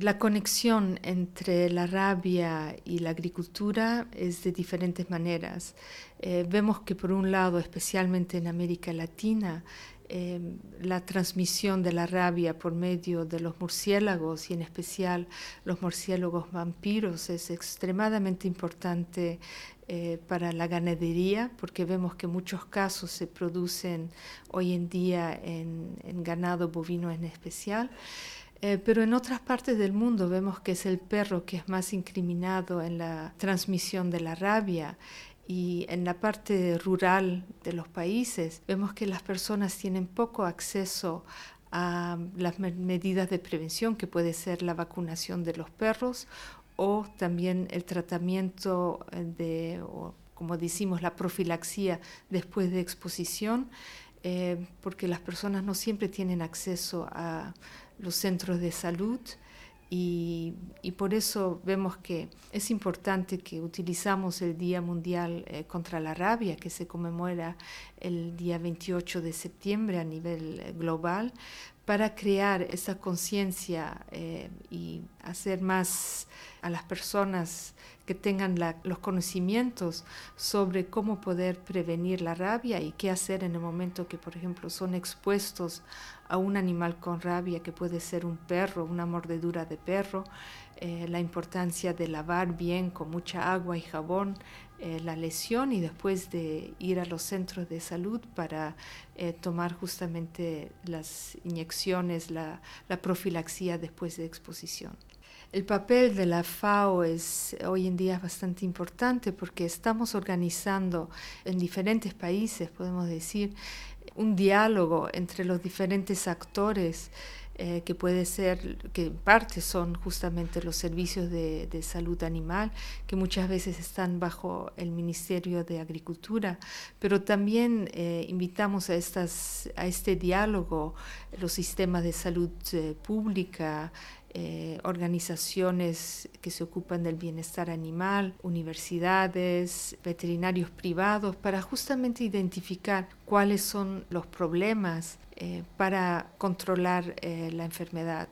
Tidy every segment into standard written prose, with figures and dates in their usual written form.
La conexión entre la rabia y la agricultura es de diferentes maneras. Vemos que por un lado, especialmente en América Latina, la transmisión de la rabia por medio de los murciélagos y en especial los murciélagos vampiros es extremadamente importante para la ganadería, porque vemos que muchos casos se producen hoy en día en ganado bovino en especial. Pero en otras partes del mundo vemos que es el perro que es más incriminado en la transmisión de la rabia. Y en la parte rural de los países vemos que las personas tienen poco acceso a las medidas de prevención, que puede ser la vacunación de los perros o también el tratamiento o como decimos, la profilaxia después de exposición, porque las personas no siempre tienen acceso a los centros de salud y por eso vemos que es importante que utilizamos el Día Mundial contra la Rabia, que se conmemora el día 28 de septiembre a nivel global, para crear esa conciencia y hacer más a las personas que tengan los conocimientos sobre cómo poder prevenir la rabia y qué hacer en el momento que, por ejemplo, son expuestos a un animal con rabia, que puede ser un perro, una mordedura de perro, la importancia de lavar bien con mucha agua y jabón la lesión y después de ir a los centros de salud para tomar justamente las inyecciones, la profilaxia después de exposición. El papel de la FAO es hoy en día bastante importante porque estamos organizando en diferentes países, podemos decir, un diálogo entre los diferentes actores que puede ser, que en parte son justamente los servicios de salud animal, que muchas veces están bajo el Ministerio de Agricultura, pero también invitamos a este diálogo los sistemas de salud pública, organizaciones que se ocupan del bienestar animal, universidades, veterinarios privados, para justamente identificar cuáles son los problemas para controlar la enfermedad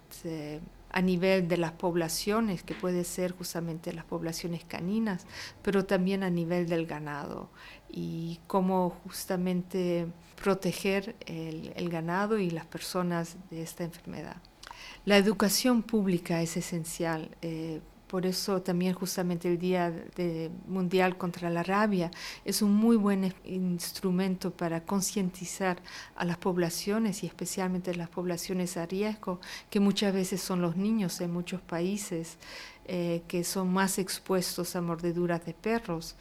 a nivel de las poblaciones, que puede ser justamente las poblaciones caninas, pero también a nivel del ganado, y cómo justamente proteger el ganado y las personas de esta enfermedad. La educación pública es esencial. Por eso también justamente el Día Mundial contra la Rabia es un muy buen instrumento para concientizar a las poblaciones y especialmente las poblaciones a riesgo, que muchas veces son los niños en muchos países que son más expuestos a mordeduras de perros.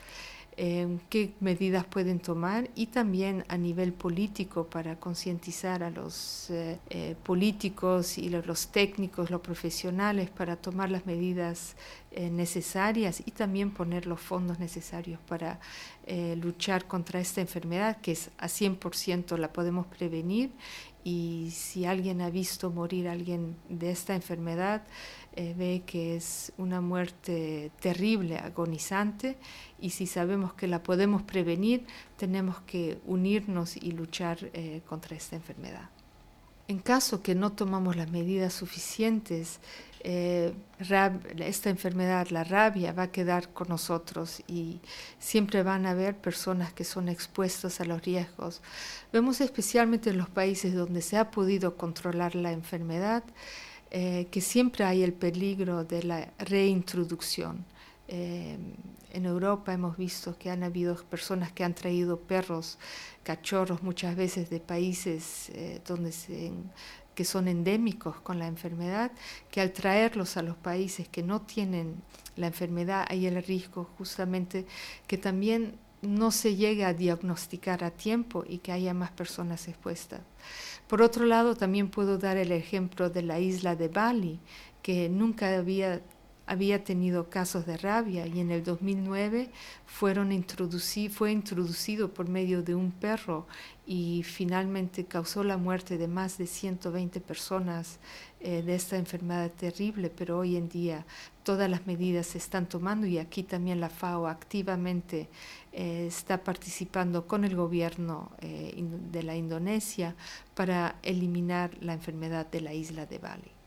Qué medidas pueden tomar y también a nivel político para concientizar a los políticos y los técnicos, los profesionales para tomar las medidas necesarias y también poner los fondos necesarios para luchar contra esta enfermedad, que es a 100% la podemos prevenir. Y si alguien ha visto morir a alguien de esta enfermedad, ve que es una muerte terrible, agonizante, y si sabemos que la podemos prevenir, tenemos que unirnos y luchar contra esta enfermedad. En caso que no tomamos las medidas suficientes, esta enfermedad, la rabia, va a quedar con nosotros y siempre van a haber personas que son expuestas a los riesgos. Vemos especialmente en los países donde se ha podido controlar la enfermedad que siempre hay el peligro de la reintroducción. En Europa hemos visto que han habido personas que han traído perros, cachorros, muchas veces de países que son endémicos con la enfermedad, que al traerlos a los países que no tienen la enfermedad hay el riesgo justamente que también no se llegue a diagnosticar a tiempo y que haya más personas expuestas. Por otro lado, también puedo dar el ejemplo de la isla de Bali, que nunca había tenido casos de rabia y en el 2009 fue introducido por medio de un perro y finalmente causó la muerte de más de 120 personas de esta enfermedad terrible, pero hoy en día todas las medidas se están tomando y aquí también la FAO activamente está participando con el gobierno de la Indonesia para eliminar la enfermedad de la isla de Bali.